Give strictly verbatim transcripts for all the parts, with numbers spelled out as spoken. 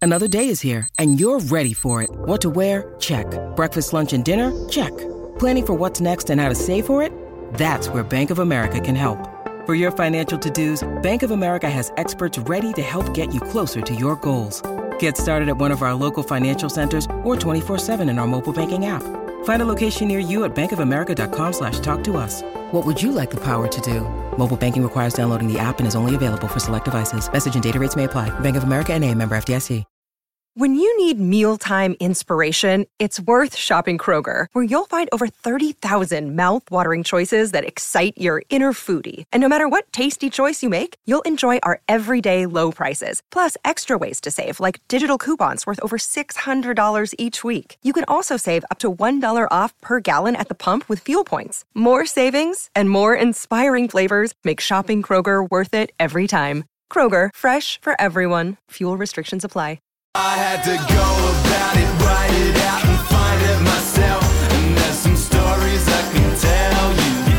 Another day is here, and you're ready for it. What to wear? Check. Breakfast, lunch, and dinner? Check. Planning for what's next and how to save for it? That's where Bank of America can help. For your financial to-dos, Bank of America has experts ready to help get you closer to your goals. Get started at one of our local financial centers or twenty-four seven in our mobile banking app. Find a location near you at bankofamerica.com slash talk to us. What would you like the power to do? Mobile banking requires downloading the app and is only available for select devices. Message and data rates may apply. Bank of America N A, member F D I C. When you need mealtime inspiration, it's worth shopping Kroger, where you'll find over thirty thousand mouth-watering choices that excite your inner foodie. And no matter what tasty choice you make, you'll enjoy our everyday low prices, plus extra ways to save, like digital coupons worth over six hundred dollars each week. You can also save up to one dollar off per gallon at the pump with fuel points. More savings and more inspiring flavors make shopping Kroger worth it every time. Kroger, fresh for everyone. Fuel restrictions apply. I had to go about it, write it out and find it myself. And there's some stories I can tell you.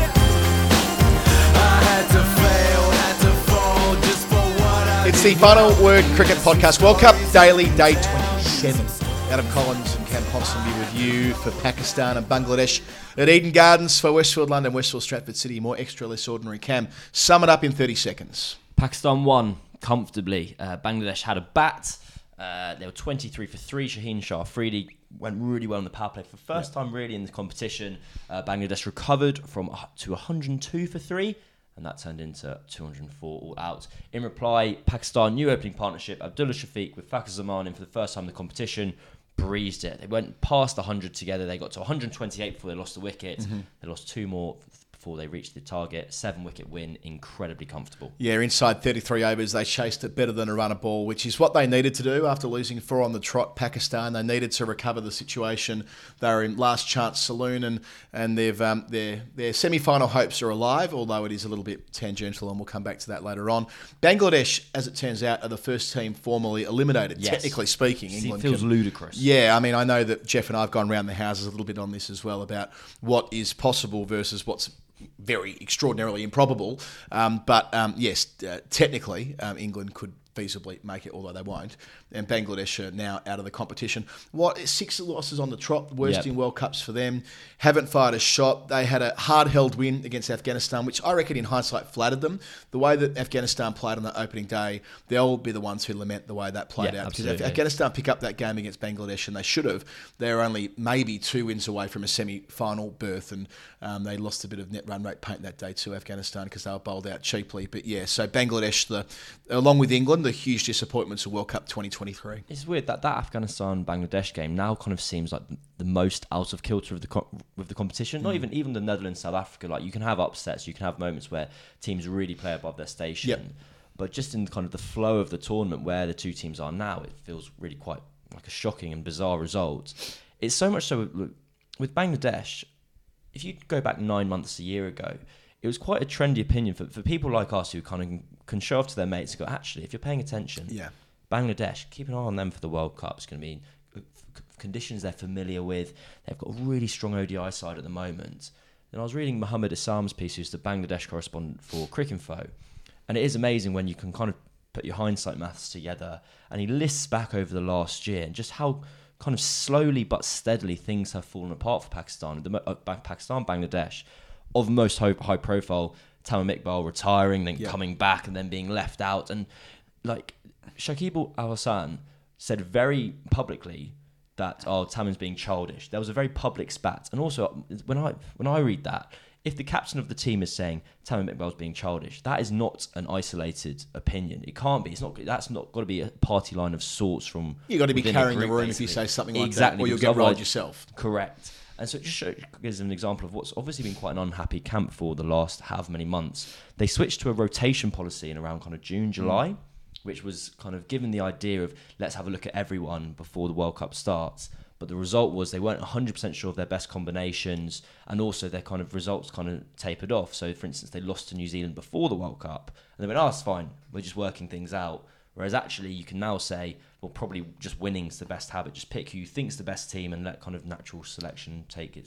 I had to fail, had to fall just for what I It's the Final Word Cricket Podcast World Cup Daily Day twenty-seven. Adam Collins and Cam Ponsonby with you for Pakistan and Bangladesh at Eden Gardens for Westfield London, Westfield Stratford City. More extra, less ordinary. Cam, sum it up in thirty seconds. Pakistan won comfortably. Uh, Bangladesh had a bat. Uh, they were twenty-three for three. Shaheen Shah Afridi went really well in the power play for the first yeah. time really in the competition. Uh, Bangladesh recovered from uh, to one hundred two for three, and that turned into two hundred four all out. In reply, Pakistan new opening partnership, Abdullah Shafiq with Fakhar Zaman in for the first time in the competition, breezed it. They went past one hundred together. They got to one hundred twenty-eight before they lost the wicket. Mm-hmm. They lost two more before they reached the target. Seven wicket win, incredibly comfortable. Yeah, inside thirty-three overs, they chased it better than a run a ball, which is what they needed to do after losing four on the trot. Pakistan, they needed to recover the situation. They were in last chance saloon, and and they've um, their their semi-final hopes are alive, although it is a little bit tangential, and we'll come back to that later on. Bangladesh, as it turns out, are the first team formally eliminated. Yes. Technically speaking, See, England it feels can, ludicrous. Yeah, I mean, I know that Jeff and I have gone around the houses a little bit on this as well about what is possible versus what's very extraordinarily improbable. Um, but um, yes, uh, technically, um, England could feasibly make it, although they won't. And Bangladesh are now out of the competition. What, six losses on the trot, worst yep. in World Cups for them. Haven't fired a shot. They had a hard-held win against Afghanistan, which I reckon in hindsight flattered them. The way that Afghanistan played on the opening day, they'll be the ones who lament the way that played yeah, out. Absolutely. Because if Afghanistan pick up that game against Bangladesh, and they should have, they're only maybe two wins away from a semi-final berth, and um, they lost a bit of net run rate paint that day to Afghanistan because they were bowled out cheaply. But yeah, so Bangladesh, the along with England, the huge disappointments of World Cup twenty twenty-three. It's weird that that Afghanistan-Bangladesh game now kind of seems like the most out of kilter of the co- with the competition. Mm. Not even even the Netherlands-South Africa. Like, you can have upsets, you can have moments where teams really play above their station. Yep. But just in kind of the flow of the tournament where the two teams are now, it feels really quite like a shocking and bizarre result. It's so much so, look, with Bangladesh, if you go back nine months, a year ago, it was quite a trendy opinion for, for people like us who kind of can show off to their mates and go, actually, if you're paying attention, yeah. Bangladesh, keep an eye on them for the World Cup. It's going to be conditions they're familiar with. They've got a really strong O D I side at the moment. And I was reading Mohammed Issam's piece, who's the Bangladesh correspondent for Cricinfo, and it is amazing when you can kind of put your hindsight maths together, and he lists back over the last year and just how kind of slowly but steadily things have fallen apart for Pakistan. The uh, Pakistan, Bangladesh, of most high, high profile, Tamim Iqbal retiring, then yep. coming back, and then being left out. And like Shakib Al Hasan said very publicly that, oh, Tamim's being childish. There was a very public spat. And also, when I when I read that, if the captain of the team is saying Tamim Iqbal's being childish, that is not an isolated opinion. It can't be. It's not. That's not got to be a party line of sorts from. You got to be carrying the room basically. If you say something like exactly, that, or you'll get rolled yourself. Correct. And so it just shows, gives an example of what's obviously been quite an unhappy camp for the last however many months. They switched to a rotation policy in around kind of June, July, mm. which was kind of given the idea of let's have a look at everyone before the World Cup starts. But the result was they weren't one hundred percent sure of their best combinations, and also their kind of results kind of tapered off. So, for instance, they lost to New Zealand before the World Cup, and they went, oh, it's fine, we're just working things out. Whereas actually you can now say, well, probably just winning's the best habit. Just pick who you think's the best team and let kind of natural selection take its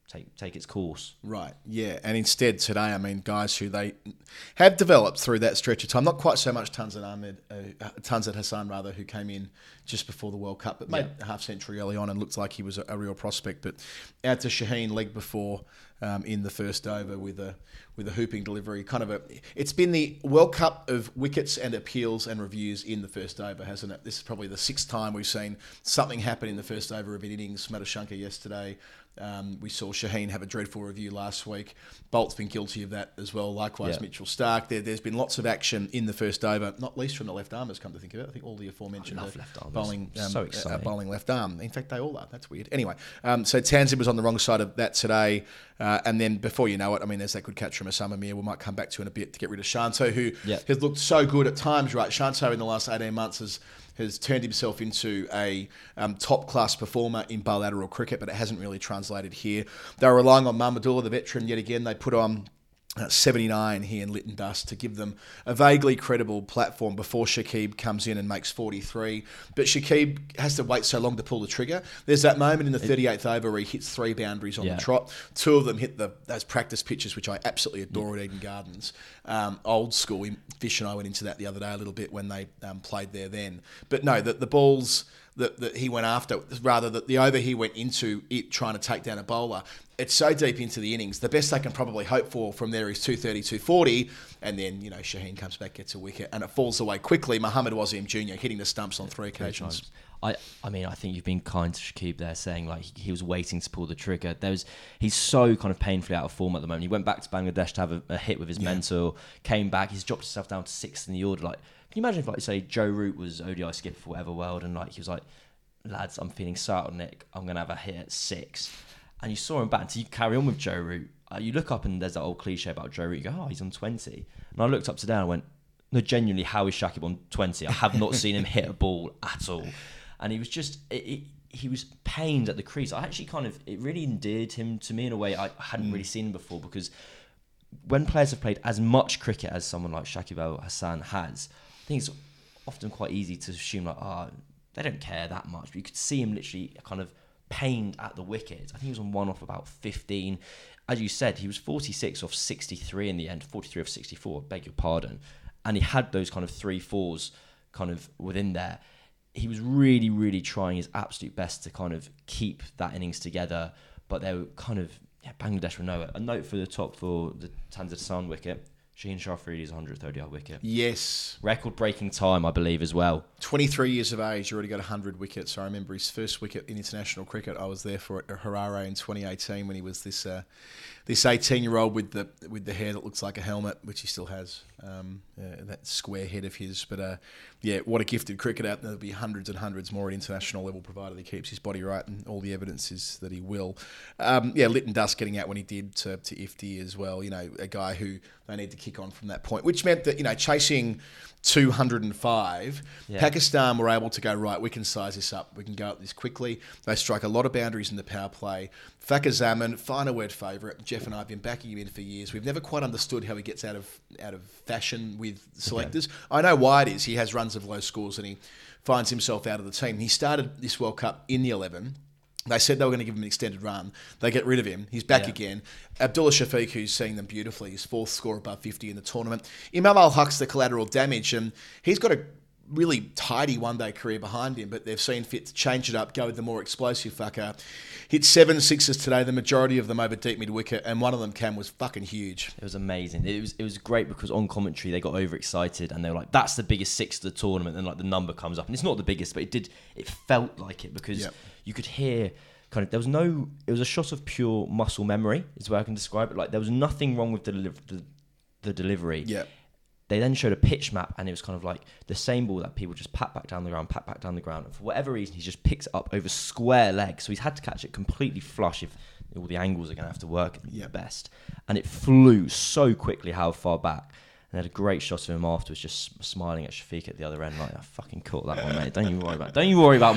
take take its course. Right, yeah. And instead today, I mean, guys who they have developed through that stretch of time, not quite so much Tanzat Ahmed, uh, Tanzat Hassan rather, who came in just before the World Cup, but made Yeah. a half century early on and looked like he was a, a real prospect. But out to Shaheen, leg before um, in the first over with a with a hooping delivery. Kind of a, it's been the World Cup of wickets and appeals and reviews in the first over, hasn't it? This is probably the sixth time we've seen something happen in the first over of an innings. Madhushankar yesterday. Um, we saw Shaheen have a dreadful review last week. Bolt's been guilty of that as well. Likewise, Yeah. Mitchell Stark. There, there's been lots of action in the first over, not least from the left armers, come to think of it. I think all the aforementioned I love uh, left armers. bowling, um, So uh, exciting. bowling left arm. In fact, they all are. That's weird. Anyway, um, so Tanzan was on the wrong side of that today. Uh, and then before you know it, I mean, there's that good catch from Osama Mir. We might come back to in a bit to get rid of Shanto, who Yeah. has looked so good at times, right? Shanto in the last eighteen months has has turned himself into a um, top-class performer in bilateral cricket, but it hasn't really translated here. They were relying on Mahmudullah, the veteran, yet again. They put on uh, seventy-nine here in Lytton Dust to give them a vaguely credible platform before Shakib comes in and makes forty-three. But Shakib has to wait so long to pull the trigger. There's that moment in the thirty-eighth over where he hits three boundaries on Yeah. the trot. Two of them hit the those practice pitches, which I absolutely adore at Eden Gardens. Um, old school. Fish and I went into that the other day a little bit when they um, played there then. But no, the, the balls that, that he went after, rather that the over he went into it trying to take down a bowler, it's so deep into the innings. The best they can probably hope for from there is two thirty, two forty, and then, you know, Shaheen comes back, gets a wicket, and it falls away quickly. Muhammad Wasim Junior hitting the stumps on three occasions. Times. I, I mean, I think you've been kind to Shakib there, saying like he, he was waiting to pull the trigger. There was, he's so kind of painfully out of form at the moment. He went back to Bangladesh to have a, a hit with his Yeah. mentor, came back, he's dropped himself down to sixth in the order. Like, can you imagine if, like, say, Joe Root was O D I skipper for whatever world, and like he was like, lads, I'm feeling Nick, I'm gonna have a hit at six, and you saw him back until you carry on with Joe Root. Uh, you look up and there's that old cliche about Joe Root. You go, oh, he's on twenty, and I looked up today and I went, no, genuinely, how is Shakib on twenty? I have not seen him hit a ball at all. And he was just, it, it, he was pained at the crease. I actually kind of, it really endeared him to me in a way I hadn't mm. really seen him before, because when players have played as much cricket as someone like Shakib Al Hasan has, I think it's often quite easy to assume like, oh, they don't care that much. But you could see him literally kind of pained at the wicket. I think he was on one off about fifteen. As you said, he was forty-six off sixty-three in the end, forty-three off sixty-four, beg your pardon. And he had those kind of three fours kind of within there. He was really, really trying his absolute best to kind of keep that innings together, but they were kind of, yeah, Bangladesh were nowhere. A note for the top for the Tanzat Hassan wicket, Shaheen Shah Afridi's one hundred thirty yard wicket. Yes. Record-breaking time, I believe, as well. twenty-three years of age, already got one hundred wickets. I remember his first wicket in international cricket. I was there for at Harare in twenty eighteen when he was this uh, this eighteen-year-old with the with the hair that looks like a helmet, which he still has, um, uh, that square head of his. But uh, yeah, what a gifted cricketer. There'll be hundreds and hundreds more at international level, provided he keeps his body right, and all the evidence is that he will. Um, yeah, Lytton Dust getting out when he did to, to Ifti as well. You know, a guy who they need to kick on from that point, which meant that, you know, chasing two hundred five, Yeah. Pakistan were able to go, right, we can size this up. We can go up this quickly. They strike a lot of boundaries in the power play. Fakhar Zaman, final word favourite. Jeff and I have been backing him in for years. We've never quite understood how he gets out of out of fashion with selectors. Okay. I know why it is. He has runs of low scores and he finds himself out of the team. He started this World Cup in the eleven. They said they were going to give him an extended run. They get rid of him. He's back Yeah. again. Abdullah Shafiq, who's seeing them beautifully, his fourth score above fifty in the tournament. Imam Al-Haq's the collateral damage, and he's got a really tidy one-day career behind him, but they've seen fit to change it up, go with the more explosive Fakhar. Hit seven sixes today, the majority of them over deep mid-wicket, and one of them, Cam, was fucking huge. It was amazing. It was it was great because on commentary they got overexcited and they were like, "That's the biggest six of the tournament." And like the number comes up, and it's not the biggest, but it did. It felt like it because Yep. you could hear kind of there was no. It was a shot of pure muscle memory, is where I can describe it. Like there was nothing wrong with the deliv- the, the delivery. Yeah. They then showed a pitch map, and it was kind of like the same ball that people just pat back down the ground, pat back down the ground. And for whatever reason, he just picks it up over square legs. So he's had to catch it completely flush if all the angles are going to have to work at Yep. best. And it flew so quickly how far back. And they had a great shot of him afterwards, just smiling at Shafiq at the other end, like, I fucking caught that one, mate. Don't you worry about Don't you worry about me.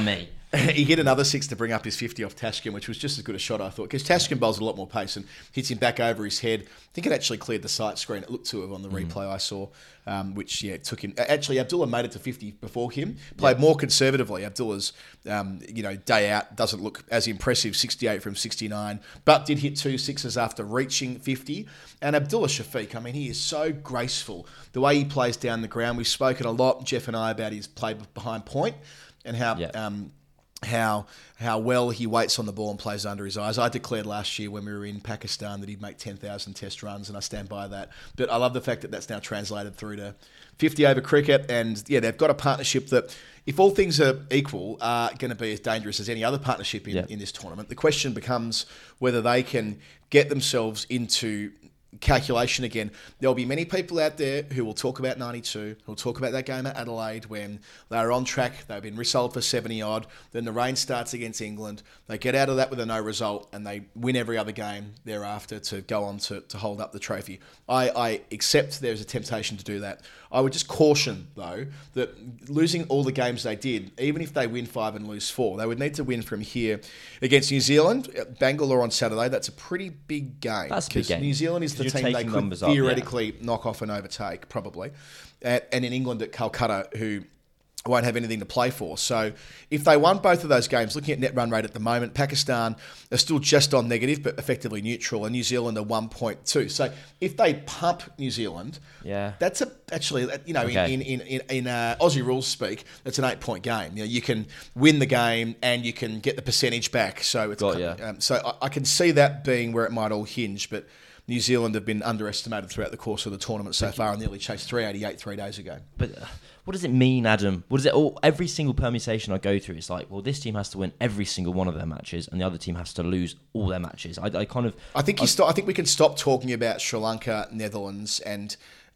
he hit another six to bring up his fifty off Tashkin, which was just as good a shot, I thought, because Tashkin bowls a lot more pace and hits him back over his head. I think it actually cleared the sight screen. It looked to have on the mm. replay I saw, um, which, yeah, took him. Actually, Abdullah made it to fifty before him, played yeah. more conservatively. Abdullah's, um, you know, day out doesn't look as impressive, sixty-eight from sixty-nine, but did hit two sixes after reaching fifty. And Abdullah Shafiq, I mean, he is so graceful. The way he plays down the ground, we've spoken a lot, Jeff and I, about his play behind point and how... Yeah. Um, how how well he waits on the ball and plays under his eyes. I declared last year when we were in Pakistan that he'd make ten thousand test runs, and I stand by that. But I love the fact that that's now translated through to fifty over cricket, and yeah, they've got a partnership that, if all things are equal, are going to be as dangerous as any other partnership in, yeah. in this tournament. The question becomes whether they can get themselves into calculation again. There'll be many people out there who will talk about ninety-two, who will talk about that game at Adelaide when they were on track, they've been resold for seventy odd, then the rain starts against England, they get out of that with a no result, and they win every other game thereafter to go on to, to hold up the trophy. I, I accept there's a temptation to do that. I would just caution, though, that losing all the games they did, even if they win five and lose four, they would need to win from here against New Zealand. Bangalore on Saturday, that's a pretty big game. That's a big game. New Zealand is the You're team they could up, theoretically yeah. knock off and overtake, probably. And in England at Calcutta, who won't have anything to play for. So if they won both of those games, looking at net run rate at the moment, Pakistan are still just on negative, but effectively neutral, and New Zealand are one point two. So if they pump New Zealand, yeah, that's a actually, you know, okay. in in in, in uh, Aussie rules speak, it's an eight-point game. You know, you can win the game and you can get the percentage back. So it's Got, yeah. um, so I, I can see that being where it might all hinge, but New Zealand have been underestimated throughout the course of the tournament so far and nearly chased three eighty-eight three days ago. But uh, what does it mean, Adam? What does it all? Every single permutation I go through, it's like, well, this team has to win every single one of their matches, and the other team has to lose all their matches. I, I kind of. I think you stop. I think we can stop talking about Sri Lanka, Netherlands, and.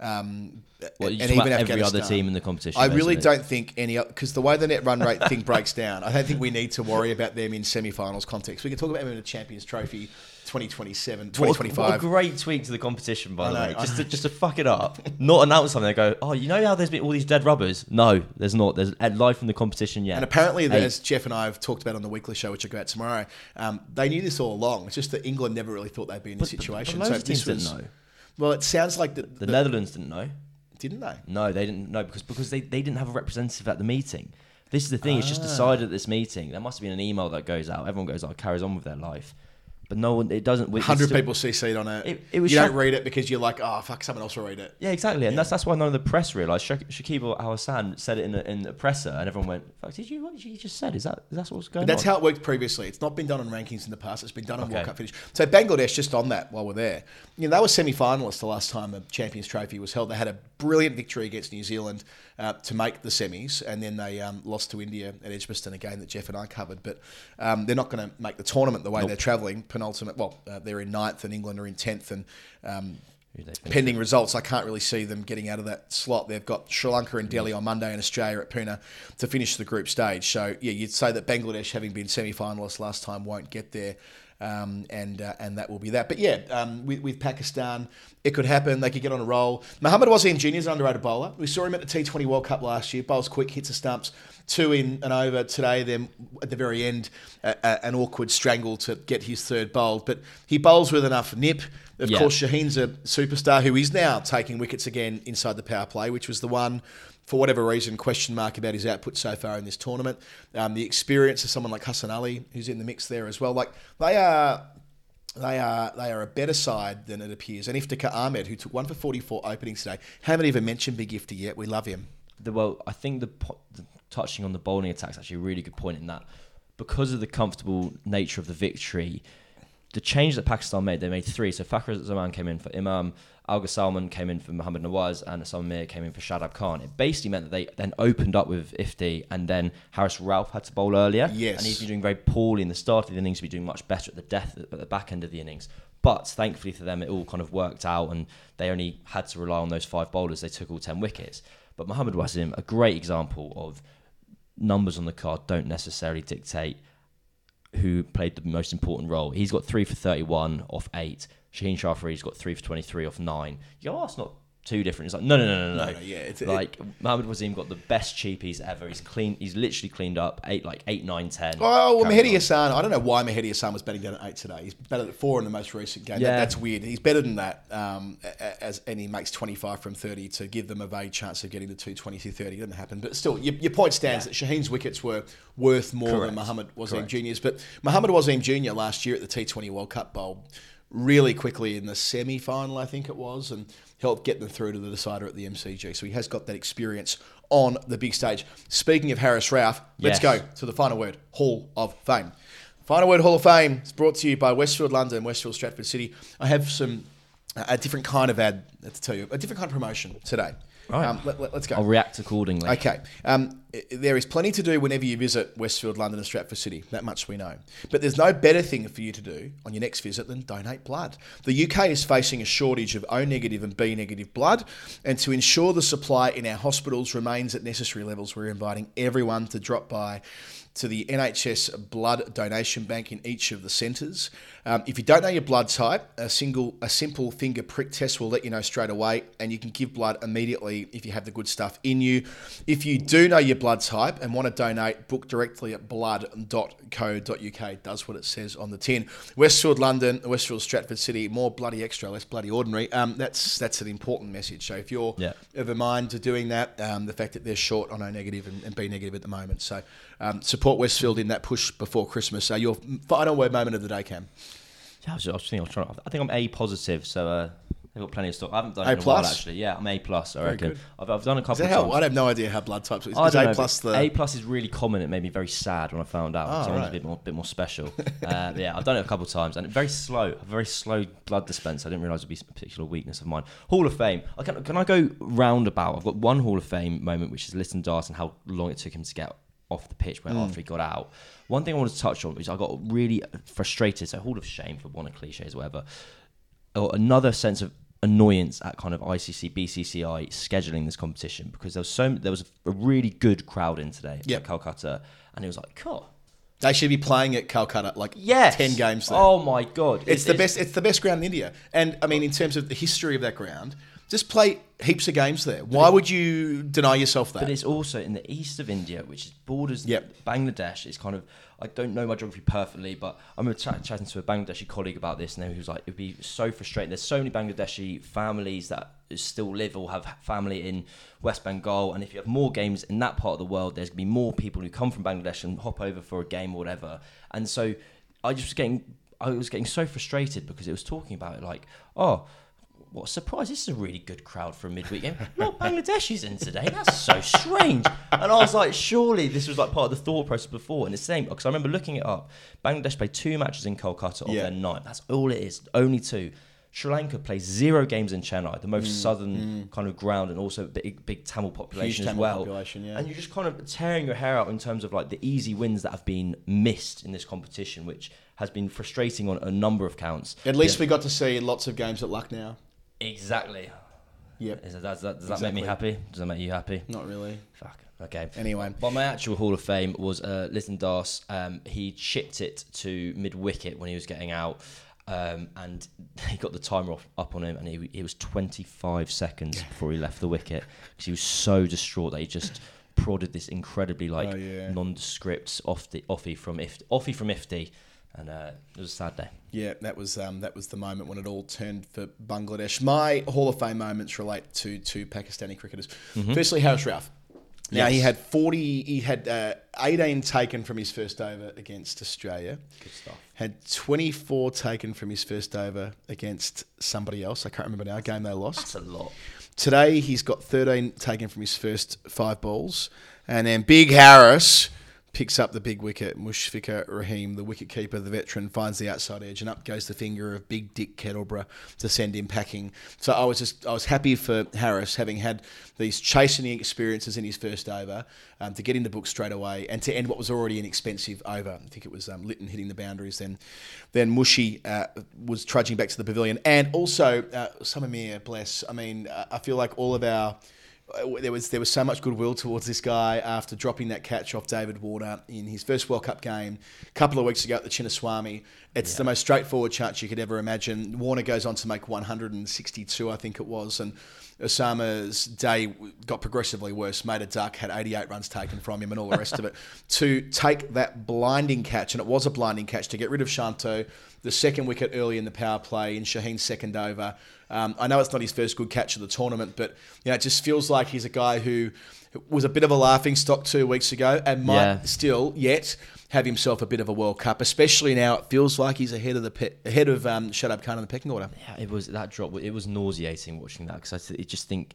Um, well, and even every Afghanistan. Other team in the competition. I really basically. don't think any, because the way the net run rate thing breaks down, I don't think we need to worry about them in semi-finals context. We can talk about them in a Champions Trophy twenty twenty-seven, twenty twenty-five. What a, what a great tweak to the competition, by I the know, way. I Just know. to, just to fuck it up, not announce something. They go, oh, you know how there's been all these dead rubbers? No, there's not. There's life in the competition yet. And apparently, Eight. as Jeff and I have talked about on the weekly show, which will go out tomorrow, um, they knew this all along. It's just that England never really thought they'd be in this But- but- situation. But, loads so of teams this was, didn't know. Well, it sounds like the, The the Netherlands didn't know. didn't they? No, they didn't know because because they, they didn't have a representative at the meeting. This is the thing. It's just Ah. decided at this meeting. There must have been an email that goes out. Everyone goes out, carries on with their life. But no one, it doesn't. one it's hundred still- people C C'd on it. It- it was you don't Shaq- read it because you're like, oh, fuck, someone else will read it. Yeah, exactly. And that's that's why none of the press realised. Shak- Shakib Al Hassan said it in a, in a presser, and everyone went, fuck, did you, what did you just said? Is that is that what's going But that's on? how it worked previously. It's not been done on rankings in the past. It's been done on Okay. World Cup finish. So Bangladesh, just on that while we're there, you know, they were semi-finalists the last time a Champions Trophy was held. They had a brilliant victory against New Zealand uh, to make the semis, and then they um, lost to India at Edgbaston, a game that Jeff and I covered. But um, they're not going to make the tournament the way Nope. they're travelling. Penultimate, well, uh, they're in ninth, and England are in tenth, and um, Who they think? pending results, I can't really see them getting out of that slot. They've got Sri Lanka and Delhi on Monday and Australia at Pune to finish the group stage. So, yeah, you'd say that Bangladesh, having been semi-finalists last time, won't get there. Um, and uh, and that will be that. But yeah, um, with, with Pakistan, it could happen. They could get on a roll. Mohammad Wasim Junior is an underrated bowler. We saw him at the T twenty World Cup last year. Bowls quick, hits the stumps. Two in and over today. Then at the very end, uh, uh, an awkward strangle to get his third bowled. But he bowls with enough nip. Of Yeah. course, Shaheen's a superstar who is now taking wickets again inside the power play, which was the one, for whatever reason, question mark about his output so far in this tournament. Um, the experience of someone like Hassan Ali, who's in the mix there as well. Like they are, they are, they are a better side than it appears. And Iftikhar Ahmed, who took one for forty-four openings today, haven't even mentioned Big Ifti yet. We love him. The, well, I think the, po- the touching on the bowling attack is actually a really good point in that because of the comfortable nature of the victory. The change that Pakistan made, they made three. So Fakhar Zaman came in for Imam, Alga Salman came in for Mohammad Nawaz, and Asam Mir came in for Shadab Khan. It basically meant that they then opened up with Ifti, and then Haris Ralph had to bowl earlier. Yes. And he's been doing very poorly in the start of the innings, been doing much better at the death at the back end of the innings. But thankfully for them, it all kind of worked out, and they only had to rely on those five bowlers. They took all ten wickets. But Mohammad Wasim, a great example of numbers on the card don't necessarily dictate who played the most important role. He's got three for thirty-one off eight. Shaheen Shah Fareed's got three for twenty-three off nine. You go, oh, that's not two different. It's like no, no, no, no, no. No, no, yeah, it's- like Mohamed Wasim got the best cheapies ever. He's clean. He's literally cleaned up eight, like eight, nine, ten. Oh, well, Carried Mehdi on. Hassan, I don't know why Mehdi Hassan was batting down at eight today. He's batted at four in the most recent game. That, Yeah. that's weird. He's better than that, um, a- as and he makes twenty-five from thirty to give them a vague chance of getting to two twenty, two thirty. It doesn't happen. But still, your, your point stands Yeah. that Shaheen's wickets were worth more Correct. than Mohamed Wasim Correct. Junior's. But Mohamed Wasim Junior last year at the T twenty World Cup Bowl really quickly in the semi-final, I think it was, and helped get them through to the decider at the M C G. So he has got that experience on the big stage. Speaking of Harris Ralph, let's Yes. go to the final word, Hall of Fame. Final word Hall of Fame is brought to you by Westfield London, Westfield Stratford City. I have some a different kind of ad to tell you, a different kind of promotion today. Right. Um, let, let, let's go. I'll react accordingly. Okay. Um, i- there is plenty to do whenever you visit Westfield, London and Stratford City. That much we know. But there's no better thing for you to do on your next visit than donate blood. The U K is facing a shortage of O negative and B negative blood. And to ensure the supply in our hospitals remains at necessary levels, we're inviting everyone to drop by to the N H S blood donation bank in each of the centres. Um, if you don't know your blood type, a single, a simple finger prick test will let you know straight away, and you can give blood immediately if you have the good stuff in you. If you do know your blood type and want to donate, book directly at blood dot co dot uk. It does what it says on the tin. Westfield London, Westfield Stratford City, more bloody extra, less bloody ordinary. Um, that's that's an important message. So if you're Yeah. of a mind to doing that, um, the fact that they're short on O negative and, and B negative at the moment. So um, support Westfield in that push before Christmas. So your final word moment of the day, Cam. Yeah, I was, I was thinking, I was trying. I think I'm A positive, so uh, I've got plenty of stock. I haven't done A it in a while plus? actually. Yeah, I'm A plus. I Very reckon. good. I've, I've done a Is couple that of how, times. I have no idea how blood types. Is, I is don't A know, plus but the? A plus is really common. It made me very sad when I found out. Oh, so I wanted right. a bit more, bit more special. uh, but yeah, I've done it a couple of times, and very slow, a very slow blood dispense. I didn't realise it would be a particular weakness of mine. Hall of Fame. I can, can I go roundabout? I've got one Hall of Fame moment, which is Lytton Darce and how long it took him to get off the pitch when after he got out. One thing I wanted to touch on is I got really frustrated. So Hall of Shame for one of cliches or whatever. Or another sense of annoyance at kind of I C C, B C C I scheduling this competition, because there was so there was a really good crowd in today Yep. at Calcutta, and it was like, God, They should be playing at Calcutta like yes, ten games there. Oh my God, It's the best. It's the best ground in India, and I mean, in terms of the history of that ground, just play heaps of games there. Why would you deny yourself that? But it's also in the east of India, which is borders Yep. Bangladesh. It's kind of, I don't know my geography perfectly, but I remember chat, chatting to a Bangladeshi colleague about this, and he was like, it'd be so frustrating. There's so many Bangladeshi families that still live or have family in West Bengal, and if you have more games in that part of the world, there's going to be more people who come from Bangladesh and hop over for a game or whatever. And so I just was getting, I was getting so frustrated because it was talking about it like, oh, what a surprise, this is a really good crowd for a midweek game. Not Bangladeshis in today, that's so strange. And I was like, surely this was like part of the thought process before. And it's the same, because I remember looking it up. Bangladesh played two matches in Kolkata of Yeah. their nine. That's all it is, only two. Sri Lanka plays zero games in Chennai, the Mm, most southern kind of ground, and also a big, big Tamil population as Tamil well. population, yeah. And you're just kind of tearing your hair out in terms of like the easy wins that have been missed in this competition, which has been frustrating on a number of counts. At least Yeah. we got to see lots of games at Lucknow. Exactly. Yep. Is that, does that, does that Exactly. make me happy? Does that make you happy? Not really. Fuck. Okay. Anyway. But my actual Hall of Fame was uh, Lytton Darce. Um, he chipped it to mid wicket when he was getting out, um, and he got the timer off, up on him, and he, he was twenty-five seconds before he left the wicket because he was so distraught that he just prodded this incredibly like Oh, yeah. nondescript off the offie from if offie from Ifty, and uh, it was a sad day. Yeah, that was um, that was the moment when it all turned for Bangladesh. My Hall of Fame moments relate to two Pakistani cricketers. Firstly, Harris Ralph. Now Yes. he had forty. He had uh, eighteen taken from his first over against Australia. Good stuff. Had twenty-four taken from his first over against somebody else. I can't remember now. A game they lost. That's a lot. Today he's got thirteen taken from his first five balls, and then Big Harris picks up the big wicket. Mushfiqur Rahim, the wicket keeper, the veteran, finds the outside edge, and up goes the finger of Big Dick Kettleborough to send him packing. So I was just I was happy for Harris, having had these chastening experiences in his first over, um, to get in the book straight away and to end what was already an expensive over. I think it was um, Lytton hitting the boundaries. Then, then Mushy uh, was trudging back to the pavilion, and also uh, Samamir, bless. I mean, uh, I feel like all of our there was there was so much goodwill towards this guy after dropping that catch off David Warner in his first World Cup game a couple of weeks ago at the Chinnaswamy. It's yeah. the most straightforward chance you could ever imagine. Warner goes on to make one hundred sixty-two, I think it was, and Osama's day got progressively worse, made a duck, had eighty-eight runs taken from him and all the rest of it. To take that blinding catch, and it was a blinding catch, to get rid of Shanto, the second wicket early in the power play in Shaheen's second over. Um, I know it's not his first good catch of the tournament, but you know, it just feels like he's a guy who was a bit of a laughing stock two weeks ago and might yeah. still yet have himself a bit of a World Cup, especially now it feels like he's ahead of the pe- ahead of um, Shadab Khan in the pecking order. Yeah, it was that drop. It was nauseating watching that because I, I just think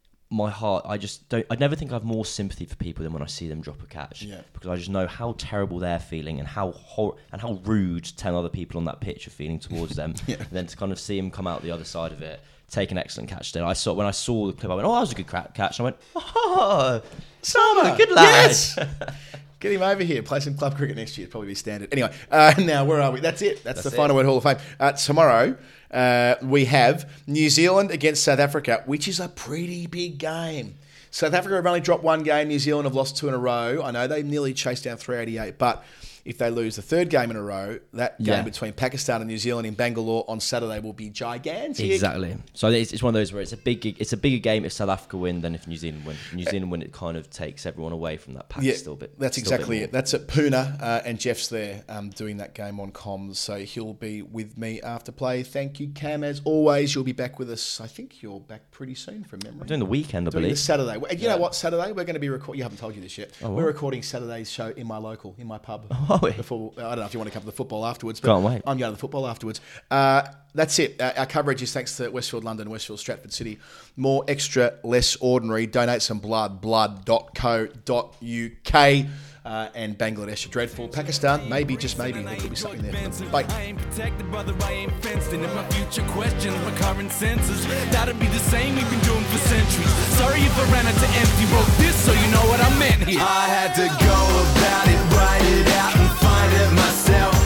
my heart. I just don't. I never think I have more sympathy for people than when I see them drop a catch. Yeah. Because I just know how terrible they're feeling and how hor- and how rude ten other people on that pitch are feeling towards them. yeah. And then to kind of see him come out the other side of it, take an excellent catch. Then I saw when I saw the clip, I went, "Oh, that was a good cra- catch." And I went, "Oh, Sama, good lad." Yes. Get him over here. Play some club cricket next year. It'd probably be standard. Anyway, uh, now where are we? That's it. That's, That's the Final Word Hall of Fame. Uh, tomorrow, uh, we have New Zealand against South Africa, which is a pretty big game. South Africa have only dropped one game. New Zealand have lost two in a row. I know they nearly chased down three eighty-eight, but if they lose the third game in a row, that game yeah. between Pakistan and New Zealand in Bangalore on Saturday will be gigantic. Exactly. So it's, it's one of those where it's a big, it's a bigger game if South Africa win than if New Zealand win. If New Zealand win, it kind of takes everyone away from that pack. Yeah, still bit. That's still exactly bit it. That's at Pune, uh, and Jeff's there um, doing that game on comms, so he'll be with me after play. Thank you, Cam. As always, you'll be back with us. I think you're back pretty soon from memory. I'm doing the weekend, I doing believe. The Saturday. You yeah. know what? Saturday we're going to be recording. You haven't told you this yet. Oh, we're recording Saturday's show in my local, in my pub. Oh, yeah. Before I don't know if you want to cover the football afterwards. But Can't wait. I'm going to the football afterwards. Uh, that's it. Uh, our coverage is thanks to Westfield London, Westfield Stratford City. More extra, less ordinary. Donate some blood. blood dot co dot uk. Uh, and Bangladesh are dreadful. Pakistan, maybe, just maybe, there could be something there for them. Bye. I ain't protected, brother, I ain't fenced in. If my future questions, my current senses, that'll be the same we've been doing for centuries. Sorry if I ran out to empty, wrote this so you know what I meant here. I had to go about it, write it out and find it myself.